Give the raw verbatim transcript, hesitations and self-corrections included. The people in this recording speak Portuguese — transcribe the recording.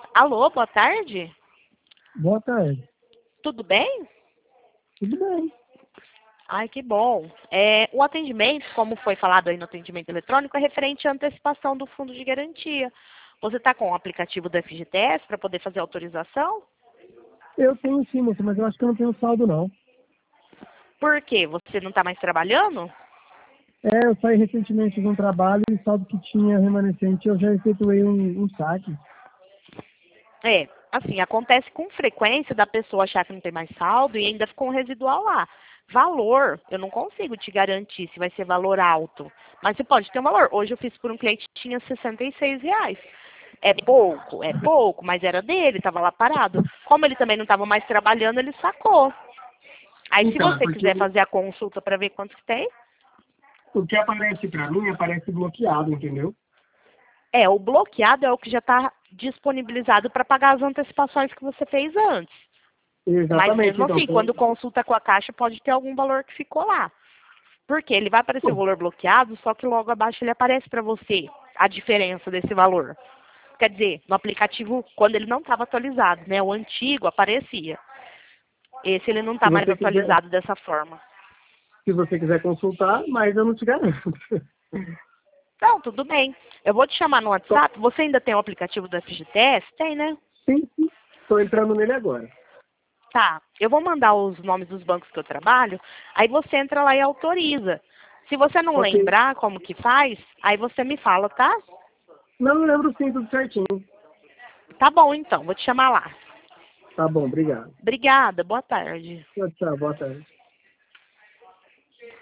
Alô, boa tarde. Boa tarde. Tudo bem? Tudo bem. Ai, que bom. É, o atendimento, como foi falado aí no atendimento eletrônico, é referente à antecipação do fundo de garantia. Você está com o aplicativo do F G T S para poder fazer autorização? Eu tenho sim, moça, mas eu acho que eu não tenho saldo, não. Por quê? Você não está mais trabalhando? É, eu saí recentemente de um trabalho e o saldo que tinha remanescente eu já efetuei um, um saque. É, assim, acontece com frequência da pessoa achar que não tem mais saldo e ainda ficou um residual lá. Valor, eu não consigo te garantir se vai ser valor alto, mas você pode ter um valor. Hoje eu fiz por um cliente que tinha sessenta e seis reais. É pouco, é pouco, mas era dele, estava lá parado. Como ele também não estava mais trabalhando, ele sacou. Aí se Então, é você porque quiser fazer a consulta para ver quanto que tem, o que aparece pra mim aparece bloqueado, entendeu? é, o bloqueado é o que já está disponibilizado para pagar as antecipações que você fez antes. Mas Exatamente, mesmo então. assim, Tô... quando consulta com a caixa, pode ter algum valor que ficou lá. Porque ele vai aparecer o valor bloqueado, só que logo abaixo ele aparece para você a diferença desse valor. Quer dizer, no aplicativo, quando ele não estava atualizado, né? O antigo aparecia. Esse ele não Se está mais você quiser, atualizado dessa forma. se você quiser consultar, mas eu não te garanto. Não, tudo bem. Eu vou te chamar no Só- WhatsApp. Você ainda tem o aplicativo do F G T S? Tem, né? Sim, sim. Tô entrando nele agora. Tá. Eu vou mandar os nomes dos bancos que eu trabalho. Aí você entra lá e autoriza. Se você não Ok. lembrar como que faz, aí você me fala, tá? Não, eu lembro sim, tudo certinho. Tá bom, então. Vou te chamar lá. Tá bom, obrigado. Obrigada. Boa tarde. Tchau, tchau, boa tarde.